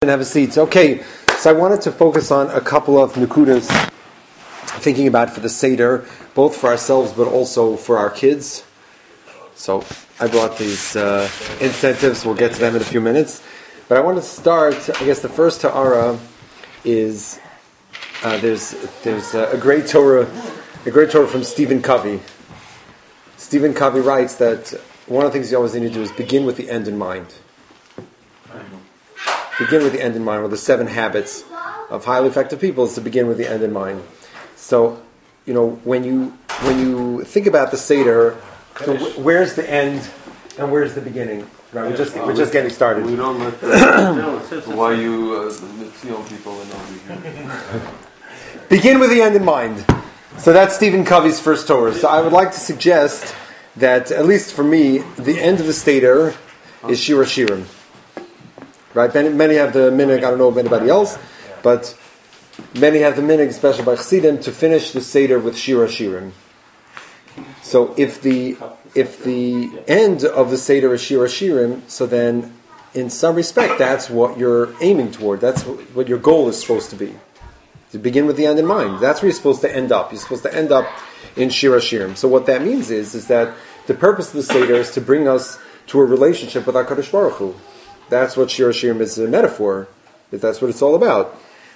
And have a seat. Okay, so I wanted to focus on a couple of nukudas, thinking about for the Seder, both for ourselves but also for our kids. So I brought these incentives. We'll get to them in a few minutes. But I want to start. I guess the first ta'ara is there's a great Torah from Stephen Covey. Stephen Covey writes that one of the things you always need to do is begin with the end in mind. Begin with the end in mind. One of the 7 habits of highly effective people is to begin with the end in mind. So, when you think about the Seder, so where's the end and where's the beginning? Right, we're just getting started. We don't let why you feel people and over here. Begin with the end in mind. So that's Stephen Covey's first Torah. So I would like to suggest that, at least for me, the end of the Seder is Shir Hashirim. Right? Many have the minhag, I don't know of anybody else, but many have the minhag, especially by Chassidim, to finish the Seder with Shir Hashirim. So if the end of the Seder is Shir Hashirim, so then in some respect that's what you're aiming toward. That's what your goal is supposed to be. To begin with the end in mind. That's where you're supposed to end up. You're supposed to end up in Shir Hashirim. So what that means is that the purpose of the Seder is to bring us to a relationship with HaKadosh Baruch Hu. That's what Shir Hashirim is a metaphor. That's what it's all about.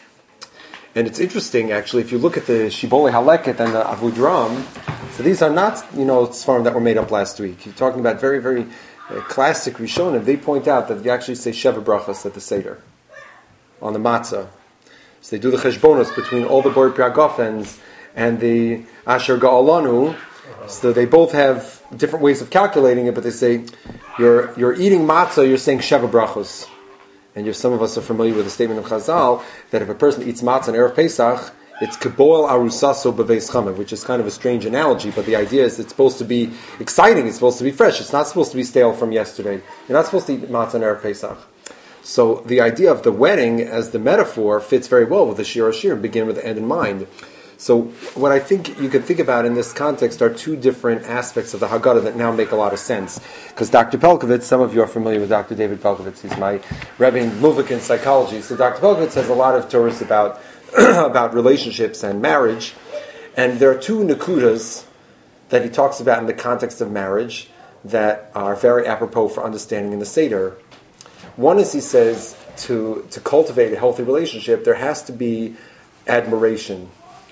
And it's interesting, actually, if you look at the Shibbolei Haleket and the Avudraham, so these are not, Sfarim that were made up last week. You're talking about very, very classic Rishonim. They point out that you actually say Sheva Brachas at the Seder, on the Matzah. So they do the Cheshbonos between all the Bor Priagofens and the Asher Ga'alanu. So they both have different ways of calculating it, but they say you're eating matzah, you're saying Sheva Brachos. And some of us are familiar with the statement of Chazal that if a person eats matzah on Erev Pesach, it's Keboel Arusaso Beveis Chamev, which is kind of a strange analogy, but the idea is it's supposed to be exciting, it's supposed to be fresh, it's not supposed to be stale from yesterday. You're not supposed to eat matzah on Erev Pesach. So the idea of the wedding as the metaphor fits very well with the Shir Hashirim, begin with the end in mind. So what I think you can think about in this context are 2 different aspects of the Haggadah that now make a lot of sense. Because Dr. Pelcovitz, some of you are familiar with Dr. David Pelcovitz, he's my Rebbe in Luvik in psychology. So Dr. Pelcovitz has a lot of Torahs about about relationships and marriage. And there are 2 nakudas that he talks about in the context of marriage that are very apropos for understanding in the Seder. One is, he says, to cultivate a healthy relationship, there has to be admiration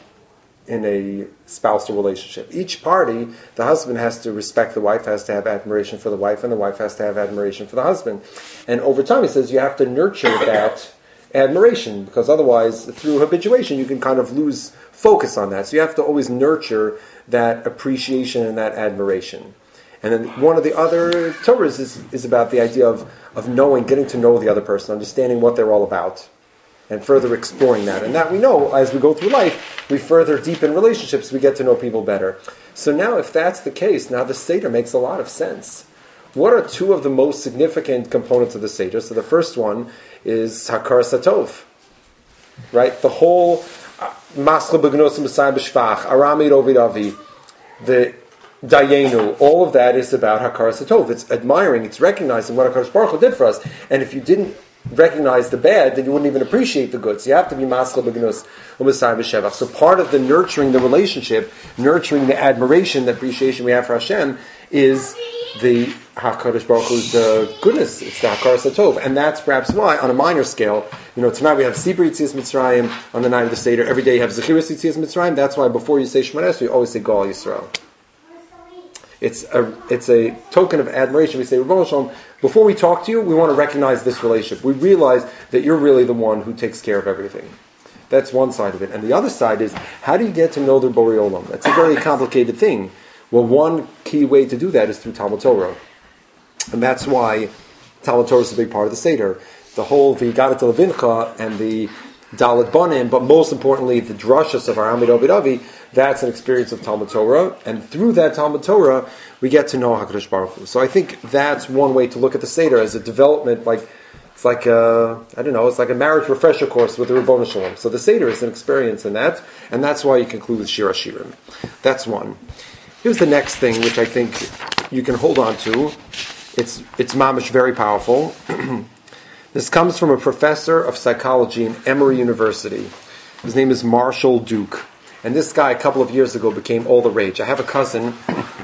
in a spousal relationship. Each party, the husband has to respect the wife, has to have admiration for the wife, and the wife has to have admiration for the husband. And over time, he says, you have to nurture that admiration, because otherwise, through habituation, you can kind of lose focus on that. So you have to always nurture that appreciation and that admiration. And then one of the other Torahs is about the idea of knowing, getting to know the other person, understanding what they're all about, and further exploring that. And that we know, as we go through life, we further deepen relationships, we get to know people better. So now, if that's the case, now the Seder makes a lot of sense. What are 2 of the most significant components of the Seder? So the first one is Hakaras Hatov. Right? The whole Maschel B'Gnosim B'Sayim B'Shvach, Aramid Ovid Avi, the Dayenu, all of that is about Hakaras Hatov. It's admiring, it's recognizing what HaKadosh Baruch Hu did for us. And if you didn't recognize the bad, then you wouldn't even appreciate the good. So you have to be maschel b'gnus u'b'sayim b'shevach. So part of the nurturing the relationship, nurturing the admiration, the appreciation we have for Hashem, is the HaKadosh Baruch Hu's goodness. It's the Hakaras Hatov. And that's perhaps why, on a minor scale, tonight we have Sibur Yitzias Mitzrayim on the night of the Seder. Every day you have Zechiras Yitzias Mitzrayim. That's why before you say Shemona Esrei, you always say Goal Yisrael. It's a token of admiration. We say, Rebbeinu Shalom, before we talk to you, we want to recognize this relationship. We realize that you're really the one who takes care of everything. That's one side of it. And the other side is, how do you get to know the Borei Olam? That's a very complicated thing. Well, one key way to do that is through Talmud Torah. And that's why Talmud Torah is a big part of the Seder. The whole V'yigadet Levincha and the Dalet Banim, but most importantly, the drashas of our Amid Ovid Avi, that's an experience of Talmud Torah, and through that Talmud Torah, we get to know HaKadosh Baruch Hu. So I think that's one way to look at the Seder as a development, it's like a marriage refresher course with the Rebbeinu Shalom. So the Seder is an experience in that, and that's why you conclude with Shir Hashirim. That's one. Here's the next thing, which I think you can hold on to. It's mamish very powerful. This comes from a professor of psychology in Emory University. His name is Marshall Duke. And this guy, a couple of years ago, became all the rage. I have a cousin.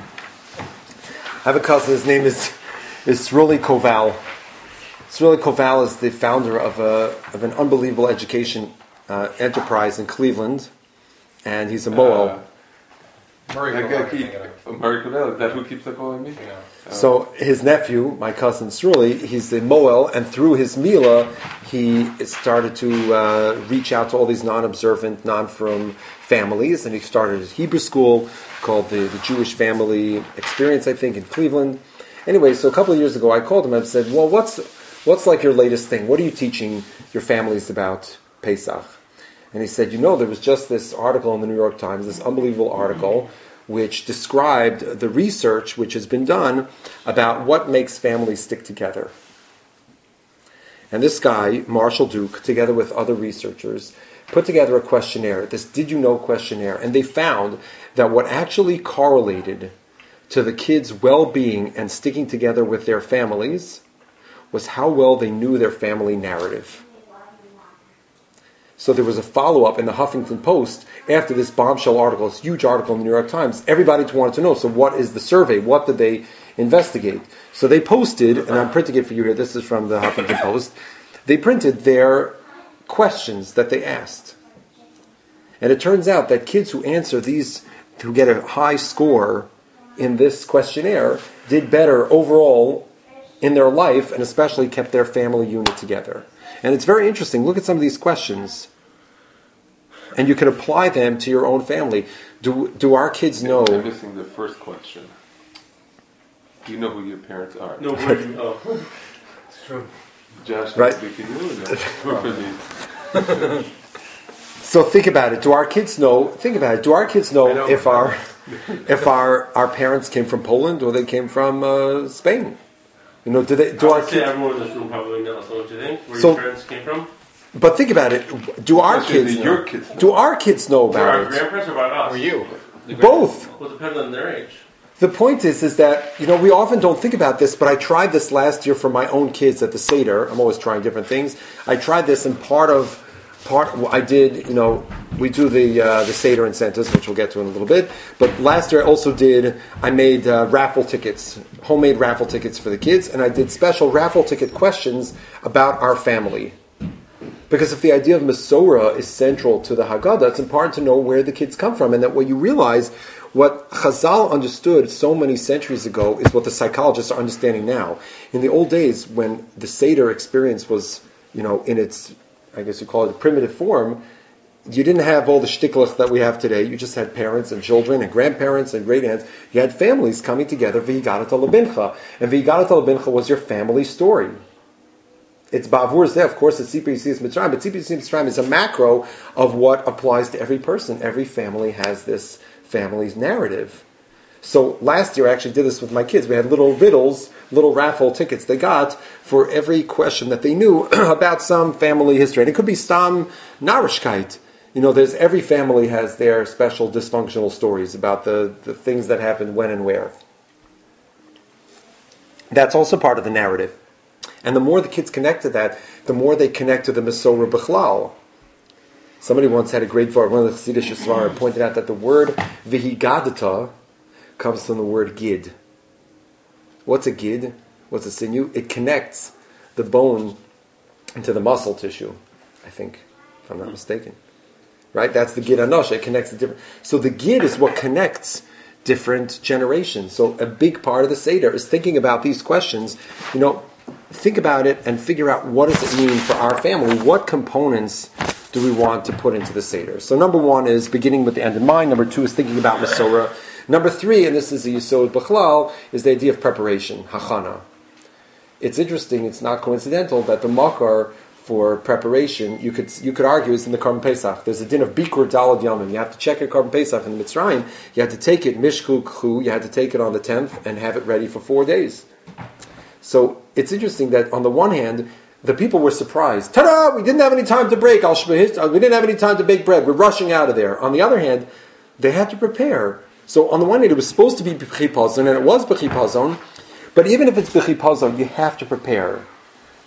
His name is Sruli Koval. Sruli Koval is the founder of an unbelievable education enterprise in Cleveland. And he's a Moel. Murray Cavell, is that who keeps calling me? Yeah. So his nephew, my cousin Sruli, he's the Moel, and through his Mila, he started to reach out to all these non-observant, non-frum families, and he started a Hebrew school called the Jewish Family Experience, I think, in Cleveland. Anyway, so a couple of years ago, I called him and said, well, what's like your latest thing? What are you teaching your families about Pesach? And he said, there was just this article in the New York Times, this unbelievable article, which described the research which has been done about what makes families stick together. And this guy, Marshall Duke, together with other researchers, put together a questionnaire, this Did You Know questionnaire, and they found that what actually correlated to the kids' well-being and sticking together with their families was how well they knew their family narrative. So there was a follow-up in the Huffington Post after this bombshell article, this huge article in the New York Times. Everybody wanted to know, so what is the survey? What did they investigate? So they posted, and I'm printing it for you here, this is from the Huffington Post, they printed their questions that they asked. And it turns out that kids who answer these, who get a high score in this questionnaire, did better overall in their life, and especially kept their family unit together. And it's very interesting. Look at some of these questions. And you can apply them to your own family. Do our kids know... I'm missing the first question. Do you know who your parents are? No, where do you know? It's true. Josh, Right. So think about it. Do our kids know... Think about it. Do our kids know if our parents came from Poland or they came from Spain? Do our I'd say kids... everyone in this room probably knows. So what do you think? Where So- your parents came from? But think about it. Do our kids know? Your kids know. Do our kids know Where our about it? grandparents or about us? Or you. Both. Well, it depends on their age. The point is that, we often don't think about this, but I tried this last year for my own kids at the Seder. I'm always trying different things. I tried this, and I did, we do the Seder incentives, which we'll get to in a little bit. But last year I made raffle tickets, homemade raffle tickets for the kids, and I did special raffle ticket questions about our family. Because if the idea of Mesorah is central to the Haggadah, it's important to know where the kids come from, and that what you realize, what Chazal understood so many centuries ago is what the psychologists are understanding now. In the old days, when the Seder experience was, in its, I guess you call it, primitive form, you didn't have all the shtiklach that we have today. You just had parents and children and grandparents and great-aunts. You had families coming together, v'higadat lebincha. And v'higadat lebincha was your family story. It's Ba'avur Zeh, of course, it's Tzipur Yitzias Mitzrayim, but Tzipur Yitzias Mitzrayim is a macro of what applies to every person. Every family has this family's narrative. So last year I actually did this with my kids. We had little riddles, little raffle tickets they got for every question that they knew about some family history. And it could be Stam Narishkeit. Every family has their special dysfunctional stories about the things that happened when and where. That's also part of the narrative. And the more the kids connect to that, the more they connect to the Mesorah B'chlal. Somebody once had a great word, one of the Chassidish Svarim pointed out that the word V'higadata comes from the word gid. What's a gid? What's a sinew? It connects the bone into the muscle tissue, I think, if I'm not mistaken. Right? That's the gid anosh. It connects the different... So the gid is what connects different generations. So a big part of the Seder is thinking about these questions. Think about it and figure out what does it mean for our family. What components do we want to put into the Seder? So number one is beginning with the end in mind. Number two is thinking about Mesorah. Number three, and this is the Yisod B'chlal, is the idea of preparation, hachana. It's interesting, it's not coincidental that the makar for preparation, you could argue, is in the Korban Pesach. There's a din of Bikur Dalad Yamim. You have to check your Korban Pesach in the Mitzrayim. You had to take it, Mishku Kchu, you had to take it on the 10th and have it ready for 4 days. So it's interesting that on the one hand, the people were surprised. Ta-da! We didn't have any time to break. We didn't have any time to bake bread. We're rushing out of there. On the other hand, they had to prepare. So on the one hand, it was supposed to be b'chipazon, and it was b'chipazon. But even if it's b'chipazon, you have to prepare.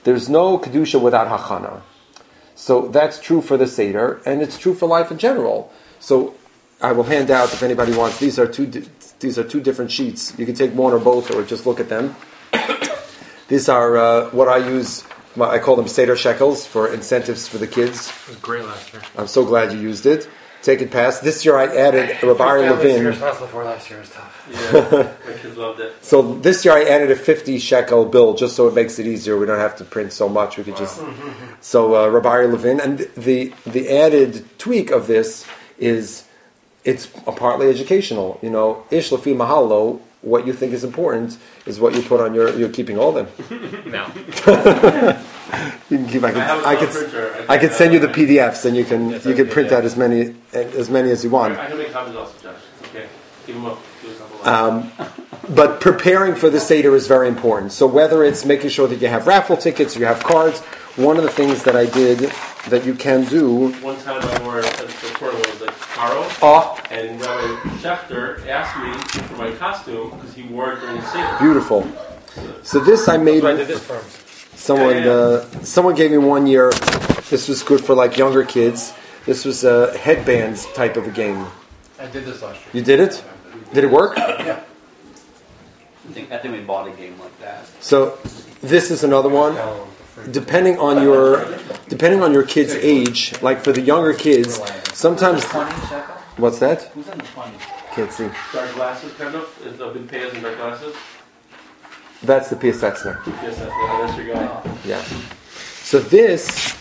There's no kedusha without hachana. So that's true for the Seder, and it's true for life in general. So I will hand out, if anybody wants, these are two different sheets. You can take one or both, or just look at them. These are what I use. I call them Seder shekels for incentives for the kids. It was great last year. I'm so glad you used it. Take it past. This year I added Rabbi Levin. Responsible for last year was tough. Yeah, my kids loved it. So this year I added a 50 shekel bill just so it makes it easier. We don't have to print so much. We could just. So Rabbi Levin, and the added tweak of this is it's partly educational. You know, ish lefi mahalo. What you think is important is what you put on your. You're keeping all of them. No. You can keep. I I could send you the PDFs, and you can print out as many as you want. I can make copies also, Josh. It's okay. Give them up. Do a couple But preparing for the Seder is very important. So whether it's making sure that you have raffle tickets, you have cards, one of the things that I did that you can do. One time I wore the tournament was like Caro, and Rabbi Schechter asked me for my costume because he wore it during the Seder. Beautiful. So this I made. So I did this for him. Someone gave me 1 year. This was good for like younger kids. This was a headbands type of a game. I did this last year. You did it? Did it work? Yeah. I think we bought a game like that. So this is another one. Depending on your kid's age, like for the younger kids, sometimes. 20 shekel? What's that? Who's in the 20? Can't see. Dark glasses, kind of. Is the big payas and dark glasses? That's the P.S. Exner. Yes, that's your guy. Yeah. So this,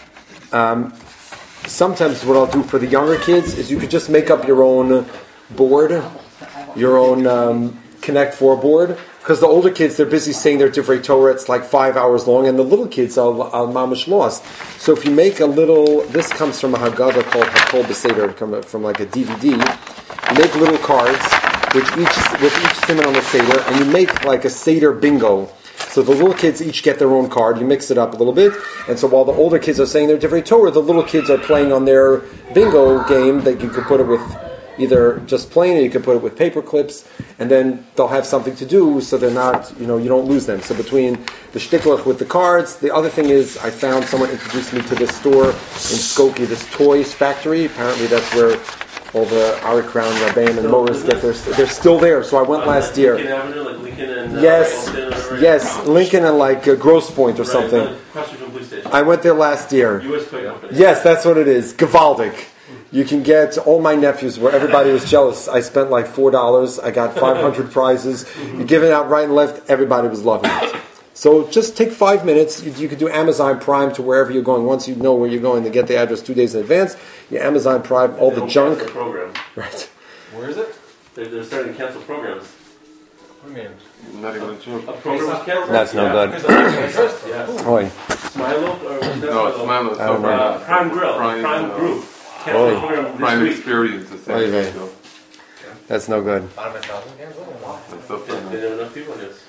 sometimes what I'll do for the younger kids is you could just make up your own board, your own Connect 4 board. Because the older kids, they're busy saying their Divrei Torah, it's like 5 hours long, and the little kids are mamish lost. So if you make a little, this comes from a Haggadah called Hakol B'Seder, from like a DVD. You make little cards with each siman on the Seder, and you make like a Seder bingo. So the little kids each get their own card, you mix it up a little bit, and so while the older kids are saying their Divrei Torah, the little kids are playing on their bingo game that you could put it with either just plain, or you can put it with paper clips, and then they'll have something to do, so they're not, you don't lose them. So between the shtiklach with the cards, the other thing is, I found someone introduced me to this store in Skokie, this toys factory. Apparently that's where all the Arik Crown, Rabbein, and Morris get they're still there. So I went last year. Lincoln Avenue, like Lincoln and yes, Lincoln and like Grosse Point or something. Across from the police station. I went there last year. U.S. Toy Company. Yes, that's what it is. Gavaldik. You can get all my nephews where everybody was jealous. I spent like $4. I got 500 prizes. You give it out right and left. Everybody was loving it. So just take 5 minutes. You can do Amazon Prime to wherever you're going. Once you know where you're going, to get the address 2 days in advance. You Amazon Prime all the junk. The program. Right. Where is it? They're starting to cancel programs. What do you mean? Not even sure. A program was canceled. That's no good. Yes. Oi. Smilo or No, it's Milo. I don't know. Prime Grill. Prime Group. Canceled the program this Prime week. Experience. The same Oy vey. thing, so That's no good. Bottom of 1,000 games? that's up They to didn't have enough people in this.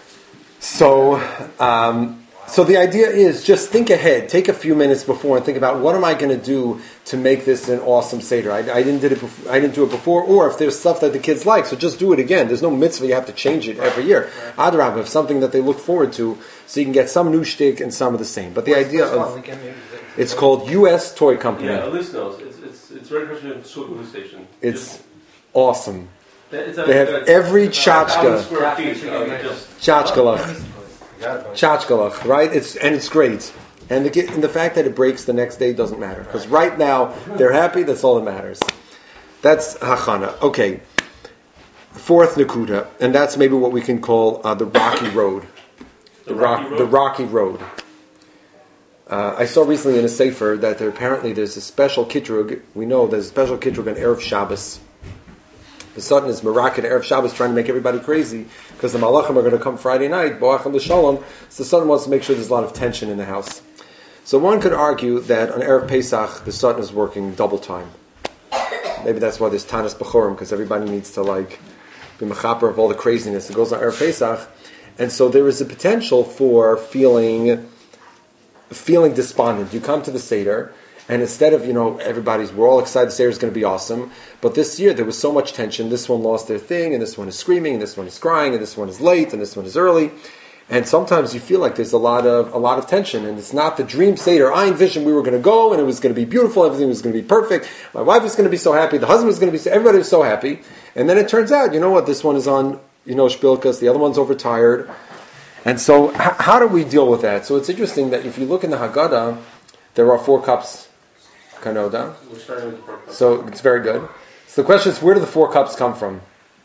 So the idea is just think ahead. Take a few minutes before and think about what am I going to do to make this an awesome Seder. I didn't do it before, or if there's stuff that the kids like, so just do it again. There's no mitzvah you have to change it every year. Adrab, if something that they look forward to, so you can get some new shtick and some of the same. But the idea of it's called U.S. Toy Company. Yeah, Elise knows. It's right across from the Sewell police station. It's awesome. It's They have every tchotchka. square feet. Just Tchotchkalach. Tchotchkalach, right? It's great. And the fact that it breaks the next day doesn't matter. Because right now, they're happy, that's all that matters. That's Hachana. Okay. Fourth Nakuda. And that's maybe what we can call the Rocky Road. The Rocky Road. I saw recently in a Sefer that there's a special kitrug. We know there's a special kitrug on Erev Shabbos. The Satan is Marakat Erev Shabbos trying to make everybody crazy because the Malachim are going to come Friday night, Boachim L'Shalom, so the Satan wants to make sure there's a lot of tension in the house. So one could argue that on Erev Pesach, the Satan is working double time. Maybe that's why there's Tanis B'chorim, because everybody needs to be mechaper of all the craziness that goes on Erev Pesach. And so there is a potential for feeling despondent. You come to the Seder, and instead of, we're all excited the Seder is going to be awesome, but this year there was so much tension. This one lost their thing, and this one is screaming, and this one is crying, and this one is late, and this one is early. And sometimes you feel like there's a lot of tension, and it's not the dream Seder. I envisioned we were going to go, and it was going to be beautiful, everything was going to be perfect, my wife was going to be so happy, the husband was going to be everybody was so happy. And then it turns out, you know what, this one is on, Shpilkas, the other one's overtired. And so, how do we deal with that? So it's interesting that if you look in the Haggadah, there are 4 cups, Kanoda. We're starting with the 4 cups. So it's very good. So the question is, where do the 4 cups come from?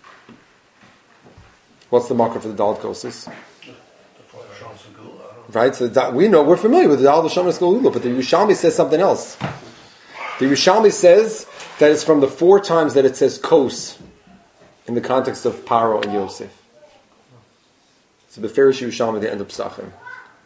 What's the marker for the Dalet Kosis? Right, so we're familiar with the Dalet Shomas Galula, but the Yerushalmi says something else. The Yerushalmi says that it's from the 4 times that it says Kos in the context of Paro and Yosef. So the Beferish Yerushalmi, the end of Psachim. It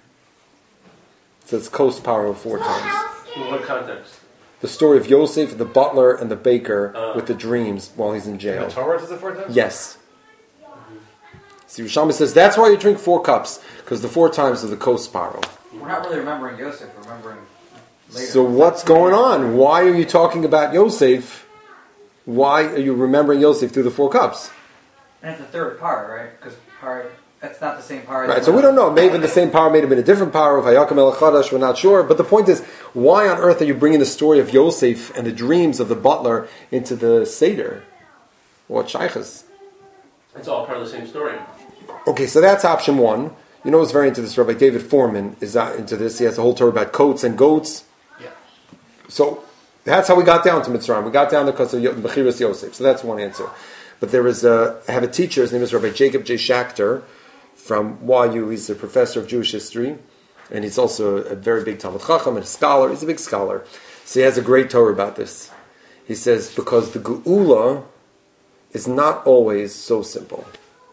says Kos Paro 4 times. In what context? The story of Yosef, the butler, and the baker with the dreams while he's in jail. The Torah does it 4 times? Yes. So Yerushalmi says that's why you drink 4 cups, because the 4 times of the Kos Paro. We're not really remembering Yosef, we're remembering later. So what's going on? Why are you talking about Yosef? Why are you remembering Yosef through the 4 cups? And it's the third par, right? Because par, that's not the same par. Right, so we don't know. Maybe the same power, may have been a different power of Hayakam El Chadash, we're not sure. But the point is, why on earth are you bringing the story of Yosef and the dreams of the butler into the Seder? What shaykhs? It's all part of the same story. Okay, so that's option 1. You know who's very into this? Rabbi David Foreman is into this. He has a whole Torah about coats and goats. Yeah. So that's how we got down to Mitzrayim. We got down there because of Bechiras Yosef. So that's one answer. But there is I have a teacher, his name is Rabbi Jacob J. Schachter from YU. He's a professor of Jewish history. And he's also a very big Talmud Chacham and a scholar. He's a big scholar. So he has a great Torah about this. He says, because the Geula is not always so simple.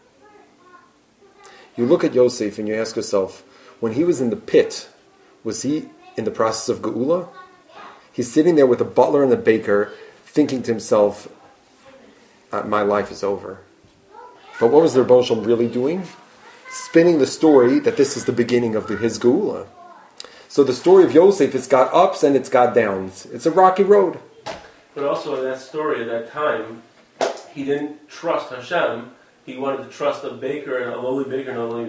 You look at Yosef and you ask yourself, when he was in the pit, was he in the process of Geula? He's sitting there with the butler and the baker, thinking to himself, my life is over. But what was the Rebbeinu Shalom really doing? Spinning the story that this is the beginning of his Geula. So the story of Yosef, it's got ups and it's got downs. It's a rocky road. But also in that story, at that time, he didn't trust Hashem. He wanted to trust a baker and a lowly baker.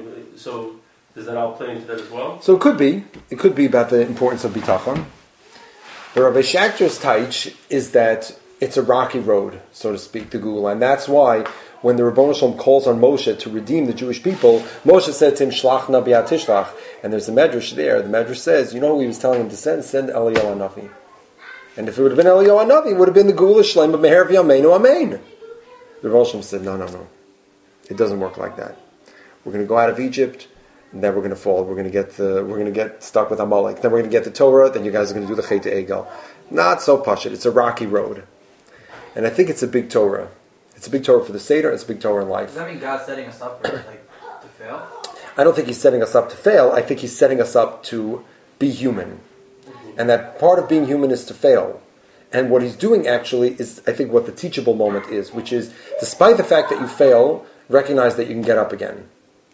So does that all play into that as well? So it could be. It could be about the importance of bitachon. The Rabbi Schachter's taich is that it's a rocky road, so to speak, to Geula. And that's why when the Rebbeinu Shalom calls on Moshe to redeem the Jewish people, Moshe said to him, Shlach na b'yad tishlach. And there's a medrash there. The medrash says, you know who he was telling him to send? Send Eliyahu Hanavi. And if it would have been Eliyahu Hanavi, it would have been the Geula Shlem of Meher v'yameinu amen. The Rebbeinu Shalom said, no. It doesn't work like that. We're going to go out of Egypt, and then we're going to fall. We're going to get stuck with Amalek. Then we're going to get the Torah. Then you guys are going to do the Chet Egel. Not so pashut. It's a rocky road, and I think it's a big Torah. It's a big Torah for the Seder. It's a big Torah in life. Does that mean God's setting us up for to fail? I don't think He's setting us up to fail. I think He's setting us up to be human, and that part of being human is to fail. And what He's doing actually is, I think, what the teachable moment is, which is, despite the fact that you fail, recognize that you can get up again.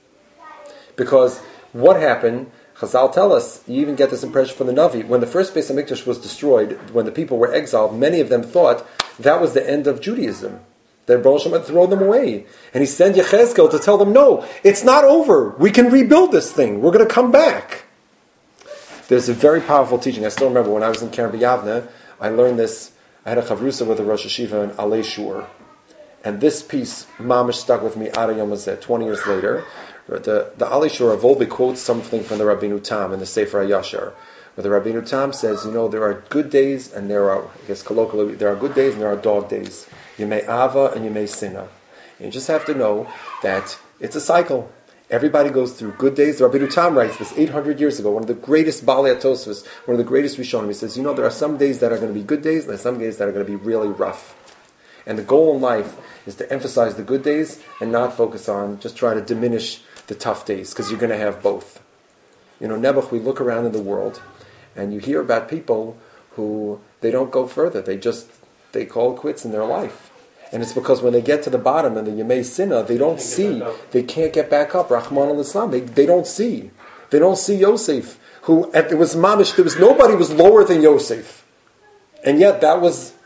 Because what happened, Chazal tell us, you even get this impression from the Navi, when the first Beis HaMikdash was destroyed, when the people were exiled, many of them thought that was the end of Judaism. Their Baruch Hashem had thrown them away. And he sent Yechezkel to tell them, no, it's not over. We can rebuild this thing. We're going to come back. There's a very powerful teaching. I still remember when I was in Keren B'Yavne, I learned this. I had a chavrusa with a Rosh Hashiva in Alei Shur. And this piece, mamish, stuck with me, Ada Yom Hazeh, 20 years later. The Alei Shur of Volbe quotes something from the Rabbeinu Tam in the Sefer HaYashar, where the Rabbeinu Tam says, there are good days and there are, I guess colloquially, there are good days and there are dog days. You may ava and you may sinna. And you just have to know that it's a cycle. Everybody goes through good days. The Rabbeinu Tam writes this 800 years ago, one of the greatest Baalei Tosfos, one of the greatest Rishonim. He says, there are some days that are going to be good days and there are some days that are going to be really rough. And the goal in life is to emphasize the good days and not focus on, just try to diminish the tough days, because you're going to have both. Nebuch, we look around in the world and you hear about people who, they don't go further. They call quits in their life. And it's because when they get to the bottom and the Yemei Sinna, they don't see, they can't get back up. Rahman al-Islam, they don't see. They don't see Yosef, who, it was mamish, nobody was lower than Yosef. And yet that was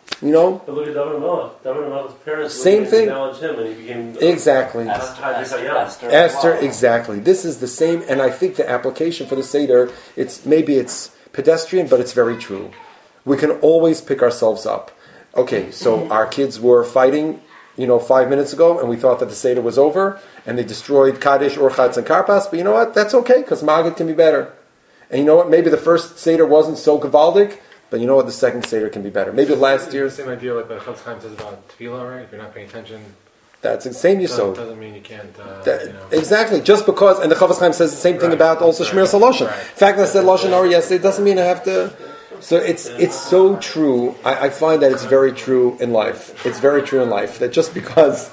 You know? But look at David Melech. David Melech's parents Same thing. acknowledged him, and he became Exactly. Esther, Wow. exactly. This is the same, and I think the application for the Seder, maybe it's pedestrian, but it's very true. We can always pick ourselves up. Okay, so our kids were fighting, 5 minutes ago, and we thought that the Seder was over, and they destroyed Kaddish, Orchatz, and Karpas, but you know what? That's okay, because Maggid can be better. And you know what? Maybe the first Seder wasn't so Gavaldic, but you know what? The second Seder can be better. Maybe last year's... Same idea like what Chofetz Chaim says about tefillah, right? If you're not paying attention, that's the same Yisod. doesn't mean you can't, Exactly. Just because, and the Chofetz Chaim says the same thing about also Shmir Saloshin. Right. The fact that I said Lashon Hara yesterday doesn't mean I have to... So it's so true. I find that it's very true in life. It's very true in life that just because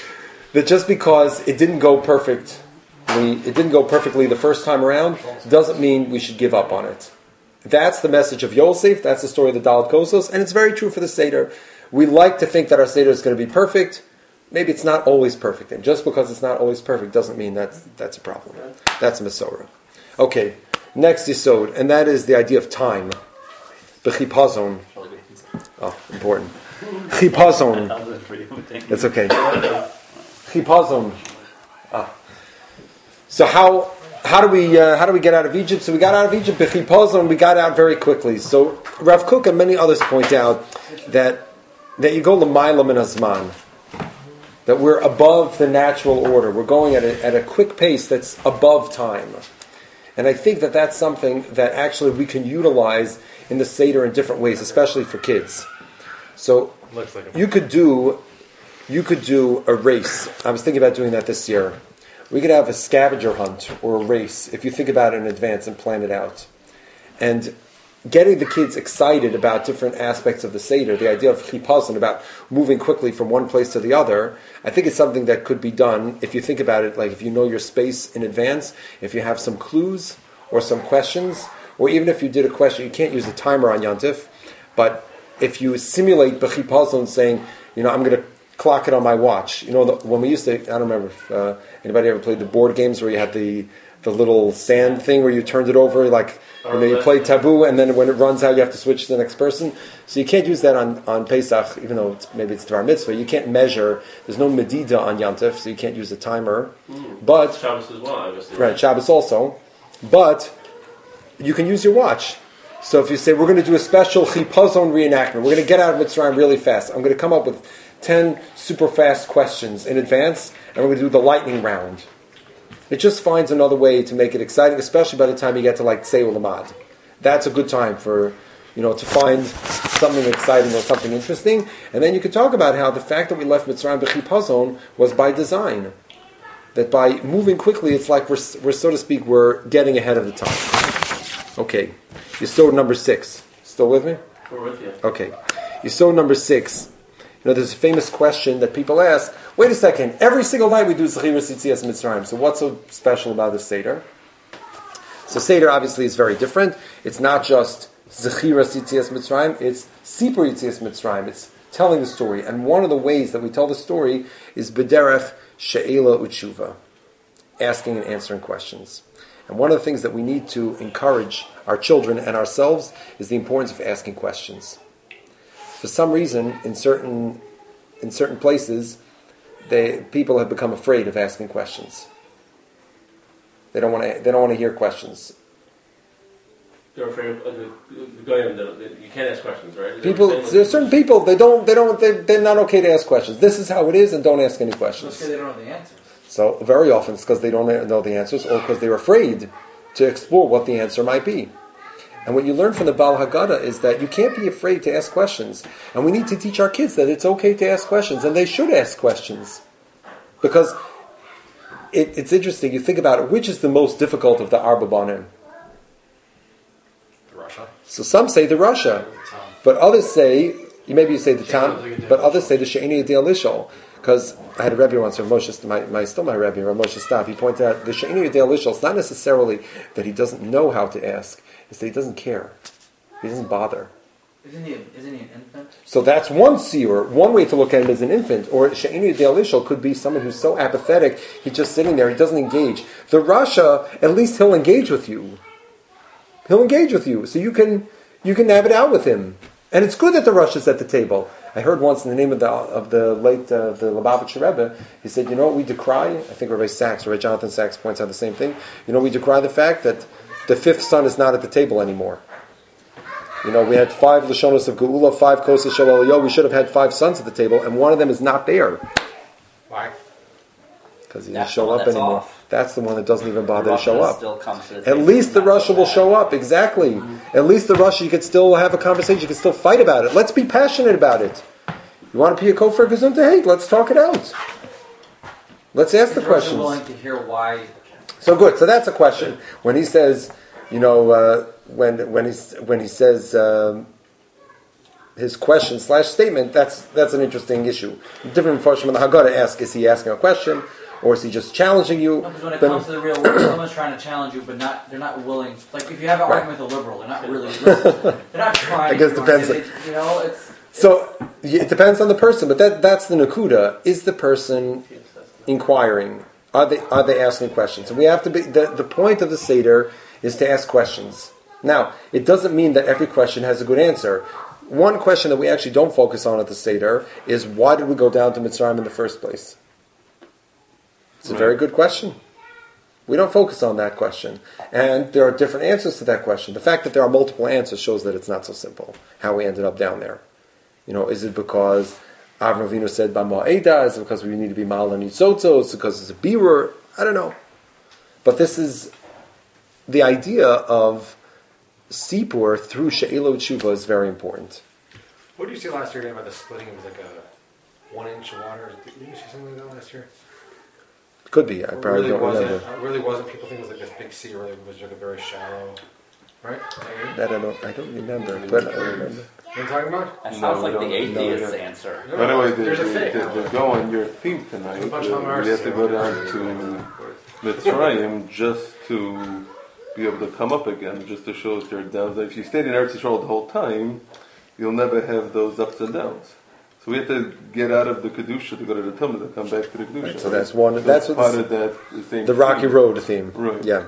it didn't go perfectly the first time around doesn't mean we should give up on it. That's the message of Yosef. That's the story of the Dalet Kosos, and it's very true for the Seder. We like to think that our Seder is going to be perfect. Maybe it's not always perfect, and just because it's not always perfect doesn't mean that's a problem. That's a Masorah. Okay, next Yisod, and that is the idea of time. B'chipazon. Oh, important. Chipazon. It's okay. Chipazon. So how do we get out of Egypt? So we got out of Egypt. B'chipazon, we got out very quickly. So Rav Kook and many others point out that you go l'mayla min hazman, that we're above the natural order. We're going at a quick pace that's above time. And I think that that's something that actually we can utilize in the Seder in different ways, especially for kids. So you could do a race. I was thinking about doing that this year. We could have a scavenger hunt or a race, if you think about it in advance and plan it out. And getting the kids excited about different aspects of the Seder, the idea of chipazon, about moving quickly from one place to the other, I think it's something that could be done if you think about it, like if you know your space in advance, if you have some clues or some questions, or even if you did a question, you can't use a timer on Yantif, but if you simulate b'chipazon saying, I'm going to clock it on my watch. When we used to, I don't remember if anybody ever played the board games where you had the little sand thing where you turned it over, like you play Taboo, and then when it runs out, you have to switch to the next person. So you can't use that on Pesach, even though maybe it's Dvar Mitzvah. You can't measure. There's no medida on Yantif, so you can't use a timer. But Shabbos as well, obviously. Right, Shabbos also. But you can use your watch. So if you say, we're going to do a special chipazon reenactment, we're going to get out of Mitzrayim really fast. I'm going to come up with 10 super fast questions in advance, and we're going to do the lightning round. It just finds another way to make it exciting, especially by the time you get to like Tzei Ulamad. That's a good time for, to find something exciting or something interesting. And then you could talk about how the fact that we left Mitzrayim b'chipazon was by design. That by moving quickly, it's like we're so to speak, we're getting ahead of the time. Okay, Yisod number 6. Still with me? We're with you. Okay, Yisod number 6. There's a famous question that people ask, wait a second, every single night we do Zechiras Yitzias Mitzrayim, so what's so special about the Seder? So Seder obviously is very different. It's not just Zechiras Yitzias Mitzrayim, it's Sipur Yitzias Mitzrayim. It's telling the story. And one of the ways that we tell the story is B'derech She'ela Utshuva, asking and answering questions. And one of the things that we need to encourage our children and ourselves is the importance of asking questions. For some reason, in certain places, people have become afraid of asking questions. They don't want to hear questions. They're afraid of the goyim. You can't ask questions, right? There's certain people they're not okay to ask questions. This is how it is, and don't ask any questions. Because they don't know the answers. So very often it's because they don't know the answers, or because they're afraid to explore what the answer might be. And what you learn from the Baal Haggadah is that you can't be afraid to ask questions. And we need to teach our kids that it's okay to ask questions, and they should ask questions. Because it's interesting, you think about it, which is the most difficult of the Arba Banim? The Russia. So some say the Russia, but others say, maybe you say the Tam, but others say the She'eni Yedei Lishol. Because I had a Rebbe once, my Rebbe, Rav Moshe Stav, he pointed out the She'eni Yedei Lishol, it's not necessarily that he doesn't know how to ask, it's that he doesn't care. He doesn't bother. Isn't he an infant? So that's one seer. One way to look at him as an infant. Or She'eni Yedei Lishol could be someone who's so apathetic, he's just sitting there, he doesn't engage. The Rasha, at least he'll engage with you. He'll engage with you. So you can have it out with him. And it's good that the Rosh is at the table. I heard once in the name of the late the Lubavitcher Rebbe, he said, you know what we decry? I think Rabbi Jonathan Sachs points out the same thing. You know, we decry the fact that the fifth son is not at the table anymore. You know, we had 5 Lashonos of Geula, 5 Kosas Shel Eliyahu. We should have had 5 sons at the table, and one of them is not there. Why? Because he didn't show up anymore. Off. That's the one that doesn't even bother to Russia show up. still comes to the At table. least the Not so Russia will bad. show up, exactly. Mm-hmm. At least the Russia, you could still have a conversation, you could still fight about it. Let's be passionate about it. You want to be a kofar gesundheit? Hey, let's talk it out. Let's ask the If you're questions. willing to hear why. So good. So that's a question. When he says, you know, when he says his question / statement, that's an interesting issue. Different from the Haggadah ask: is he asking a question, or is he just challenging you? No, because when it comes to the real world, someone's trying to challenge you, but they're not willing. Like if you have an argument with a liberal, they're not really listening. They're not trying. I guess to depends. You know, it's. So it depends on the person, but that's the nakuda. Is the person inquiring? Are they asking questions? And we have to be the point of the seder is to ask questions. Now, it doesn't mean that every question has a good answer. One question that we actually don't focus on at the seder is why did we go down to Mitzrayim in the first place? It's a very good question. We don't focus on that question. And there are different answers to that question. The fact that there are multiple answers shows that it's not so simple, how we ended up down there. You know, is it because Avram Avinu said B'ma'eda? Is it because we need to be Ma'al and Yitzotzo? Is it because it's a Birur? I don't know. But this is the idea of Sipur through She'elo Tshuva is very important. What did you see last year about the splitting? It was like a 1 inch of water. Didn't you see something like that last year? Could be. I It probably really don't wasn't. remember. It really wasn't. People think it was like this big sea. Really, it was like a very shallow. Right? That I don't remember. But I remember. You know what I'm talking about? That sounds No, like we the don't. atheist's No, answer. By the way, There's a fake. to go on your theme tonight, There's a bunch of we Hamas have to go there. down to Mitzrayim just to be able to come up again, just to show us their downs. If you stayed in Eretz Yisrael the whole time, you'll never have those ups and downs. So we have to get out of the Kedusha to go to the Tumah to come back to the Kedusha. Right, so that's one. That's what part of that. the Rocky Road theme. Right. Yeah.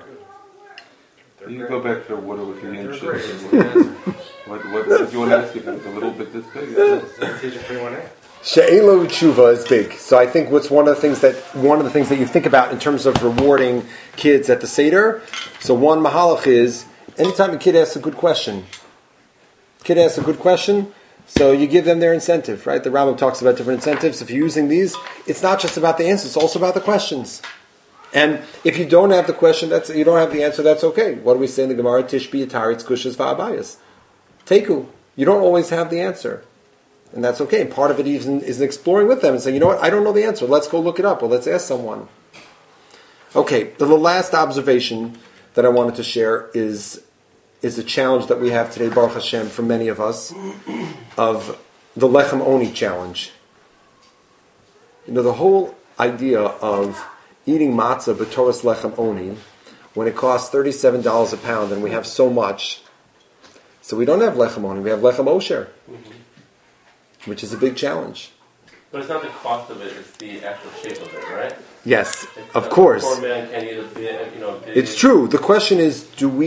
You go back to the water with the They're inches. great. What did you want to ask if it was a little bit this big? Teaching 318. She'elo Tshuva is big. So I think one of the things that you think about in terms of rewarding kids at the Seder. So one mahalach is anytime a kid asks a good question. So you give them their incentive, right? The Rambam talks about different incentives. If you're using these, it's not just about the answers; it's also about the questions. And if you don't have the question, you don't have the answer. That's okay. What do we say in the Gemara? Tishbi Yataritz Kushas Va'abayas. Teku. You don't always have the answer. And that's okay. And part of it even is exploring with them and saying, you know what, I don't know the answer. Let's go look it up, or let's ask someone. Okay, the last observation that I wanted to share is a challenge that we have today, Baruch Hashem, for many of us, of the Lechem Oni challenge. You know, the whole idea of eating matzah b'toras Lechem Oni, when it costs $37 a pound and we have so much, so we don't have Lechem Oni, we have Lechem Osher. Which is a big challenge. But it's not the cost of it; it's the actual shape of it, right? Yes, It's of course. Poor man can't eat it. It's true. The question is,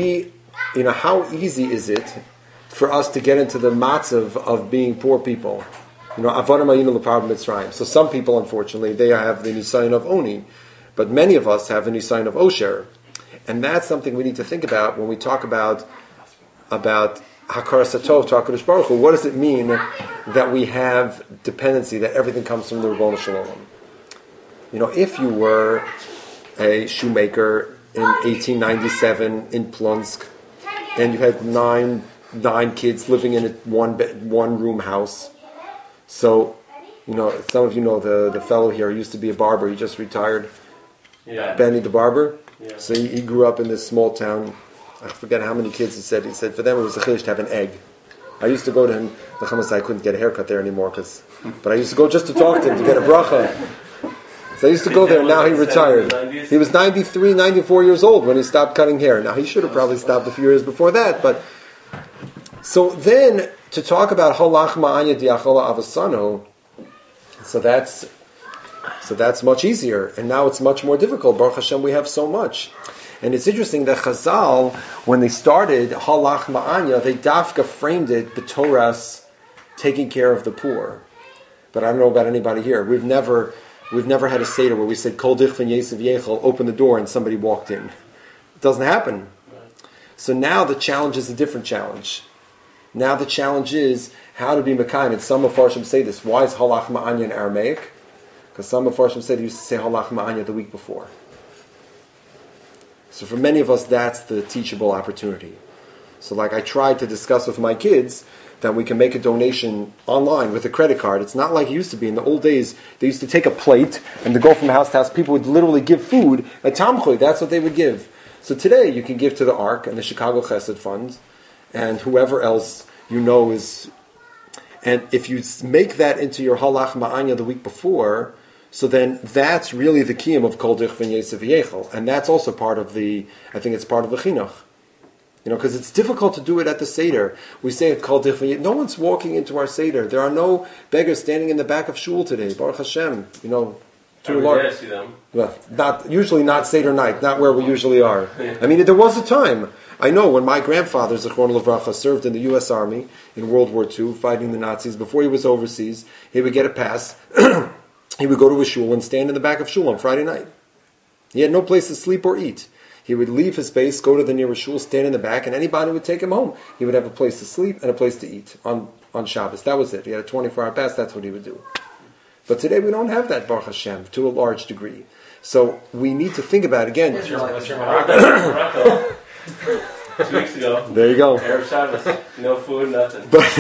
how easy is it for us to get into the matzav of being poor people? You know, avodim hayinu l'parv Mitzrayim. So some people, unfortunately, they have the nisayon of oni, but many of us have the nisayon of osher, and that's something we need to think about when we talk about Hakaras HaTov to HaKadosh Baruch Hu. What does it mean that we have dependency, that everything comes from the Ribono Shel Olam? You know, if you were a shoemaker in 1897 in Plunsk, and you had nine kids living in a one room house, so, you know, some of you know the fellow here used to be a barber. He just retired. Yeah. Benny the barber. Yeah. So he grew up in this small town. I forget how many kids he said. He said for them it was a chiddush to have an egg. I used to go to him. The Chamas, I couldn't get a haircut there anymore, but I used to go just to talk to him to get a bracha. So I used to go there. Now he retired. He was 93, 94 years old when he stopped cutting hair. Now he should have probably stopped a few years before that. But so then to talk about halach ma'anya diachala avasano, so that's much easier. And now it's much more difficult. Baruch Hashem, we have so much. And it's interesting that Chazal, when they started halach ma'anya, they dafka framed it b'toras taking care of the poor. But I don't know about anybody here. We've never had a Seder where we said, Kol Dichvan Yesav Yechel, open the door, and somebody walked in. It doesn't happen. So now the challenge is a different challenge. Now the challenge is how to be Mekayim. And some Mefarshim say this. Why is Halach Ma'anya in Aramaic? Because some Mefarshim said he used to say Halach Ma'anya the week before. So for many of us, that's the teachable opportunity. So like I tried to discuss with my kids that we can make a donation online with a credit card. It's not like it used to be. In the old days, they used to take a plate and to go from house to house. People would literally give food. A tamchoy, that's what they would give. So today, you can give to the ARC and the Chicago Chesed Fund and whoever else you know is... And if you make that into your Halach Ma'anya the week before, so then that's really the kiyum of Kol Dichvan Yesav Yechel. And that's also part of the... I think it's part of the chinuch. You know, because it's difficult to do it at the Seder. We say it called different. No one's walking into our Seder. There are no beggars standing in the back of shul today. Baruch Hashem. You know, every day I see them. Well, usually not Seder night, not where we usually are. I mean, there was a time. I know when my grandfather, Zichron Livracha, served in the U.S. Army in World War II, fighting the Nazis. Before he was overseas, he would get a pass. He would go to a shul and stand in the back of shul on Friday night. He had no place to sleep or eat. He would leave his base, go to the nearest shul, stand in the back, and anybody would take him home. He would have a place to sleep and a place to eat on Shabbos. That was it. He had a 24-hour pass. That's what he would do. But today we don't have that, Baruch Hashem, to a large degree. So we need to think about it again. What's your Morocco. 2 weeks ago. There you go. Arab Shabbos. No food, nothing. But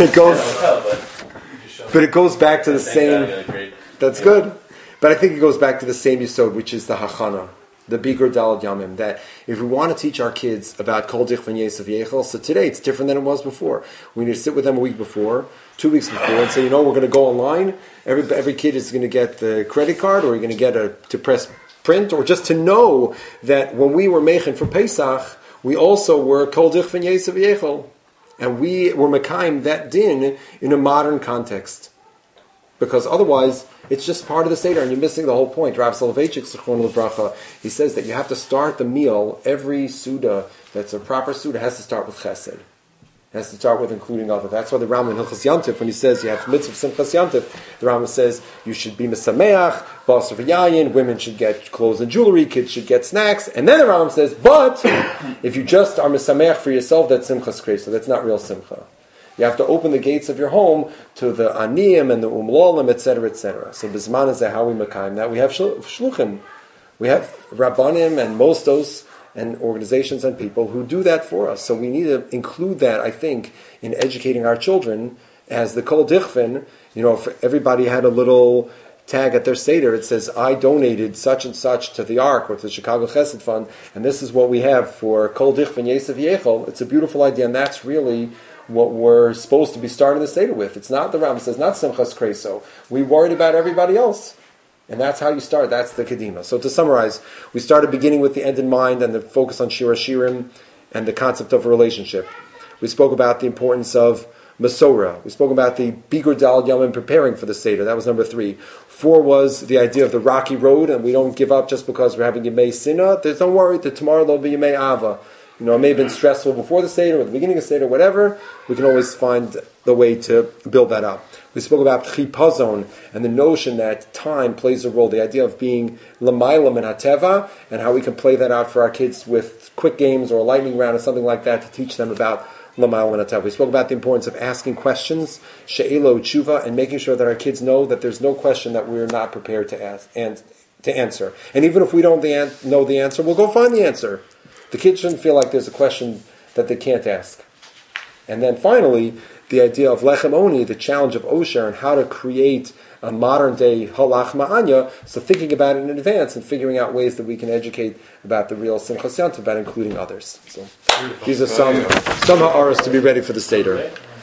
it goes back to the same. That's good. But I think it goes back to the same yisod, which is the hachana. The Bikur Dalad Yamim, that if we want to teach our kids about Kol Dichvan Yesav Yechel, so today it's different than it was before. We need to sit with them a week before, 2 weeks before, and say, we're going to go online. Every kid is going to get the credit card, or you're going to get to press print, or just to know that when we were Meichen for Pesach, we also were Kol Dichvan Yesav Yechel. And we were Mekayim that din in a modern context. Because otherwise, it's just part of the Seder, and you're missing the whole point. Rav Soloveitchik, Zichron Livracha, he says that you have to start the meal, every Suda that's a proper Suda has to start with Chesed. It has to start with including other. That's why the Rambam in Hilchos Yantif, when he says you have mitzvah Simchas Yantif, the Rambam says you should be Mesameach, Basar V'Yayin, women should get clothes and jewelry, kids should get snacks, and then the Rambam says, but if you just are Mesameach for yourself, that's Simchas Kreisa, that's not real Simcha. You have to open the gates of your home to the aniyim and the umlolim, etc., etc. So Bisman is how we Mekayim. Now we have shluchim. We have rabbanim and mostos and organizations and people who do that for us. So we need to include that, I think, in educating our children as the Kol Dichvan. If everybody had a little tag at their Seder, it says, I donated such and such to the ARC or to the Chicago Chesed Fund, and this is what we have for Kol Dichvan Yesav Yechel. It's a beautiful idea, and that's really what we're supposed to be starting the Seder with. It's not, the Rambam says, not Simchas Kreso. We worried about everybody else. And that's how you start. That's the Kedima. So to summarize, we started beginning with the end in mind and the focus on Shir HaShirim and the concept of a relationship. We spoke about the importance of Masorah. We spoke about the Bikur Dalad Yamim preparing for the Seder. That was number 3. 4 was the idea of the rocky road, and we don't give up just because we're having Yemei Sinah. Don't worry, that tomorrow there'll be Yemei Ava. It may have been stressful before the Seder or the beginning of the Seder, whatever. We can always find the way to build that up. We spoke about chipazon and the notion that time plays a role, the idea of being l'maylam and hateva, and how we can play that out for our kids with quick games or a lightning round or something like that to teach them about l'maylam and hateva. We spoke about the importance of asking questions, she'elo tshuva, and making sure that our kids know that there's no question that we're not prepared to ask and to answer. And even if we don't know the answer, we'll go find the answer. The kids shouldn't feel like there's a question that they can't ask. And then finally, the idea of Lechem Oni, the challenge of Osher, and how to create a modern-day Halach Ma'anya, so thinking about it in advance and figuring out ways that we can educate about the real Simchas Yantiv, about including others. So these are some ha'aras to be ready for the Seder.